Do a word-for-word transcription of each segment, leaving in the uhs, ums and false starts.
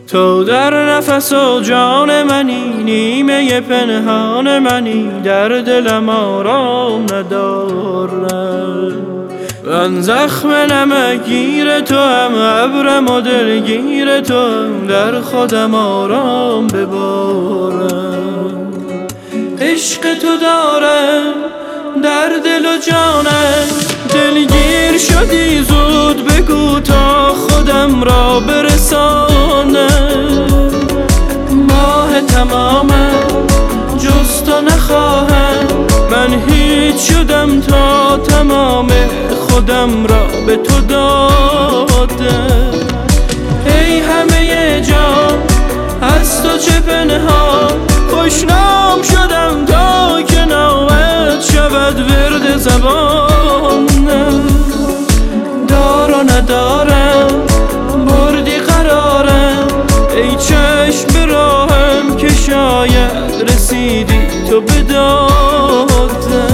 تو در نفس و جان منی، نیمه پنهان منی، در دلم آرام ندارم. من زخم نمکگیر تو هم، ابرم و دلگیر تو هم، در خودم آرام ببارم. عشق تو دارم در دل و جانم، دلگیر شدی زود بگو تا خودم را برسانم. ماه تمامم جز تو نخواهم، من هیچ شدم تا تمام خودم را به تو دادم. ای همه جان از تو چه پنهان، خوشنام شدم تا که نامت شود ورد زبانم. دار و ندارم بردی قرارم، ای چشم به راهم که شاید رسیدی تو به دادم.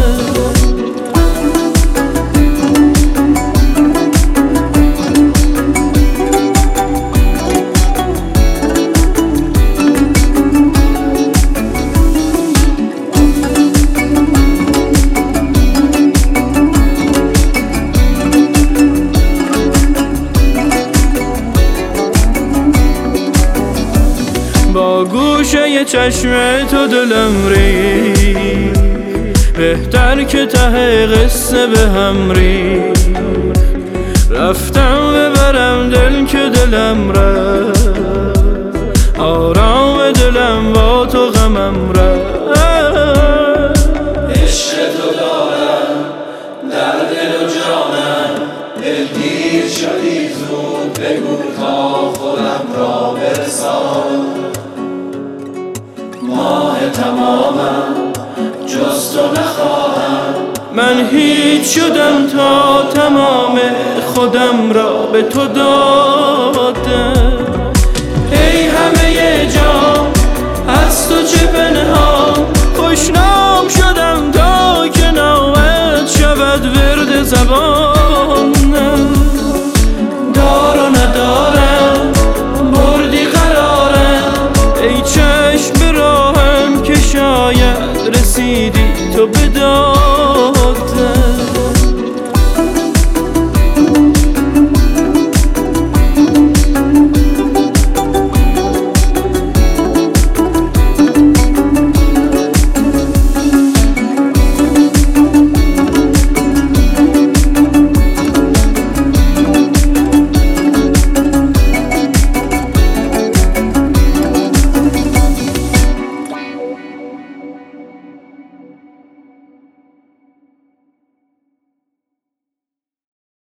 با گوشه چشم تو دلم ری، بهتر که ته قصه به هم ری. رفتم ببرم دل که دلم رفت، آرام دلم با تو غمم رفت. عشق تو دارم در دل و جانم، دلگیر شدی زود بگو تا خودم را برسانم. ماه تمامم جز تو نخواهم، من هیچ شدم تا تمام خودم را به تو دادم.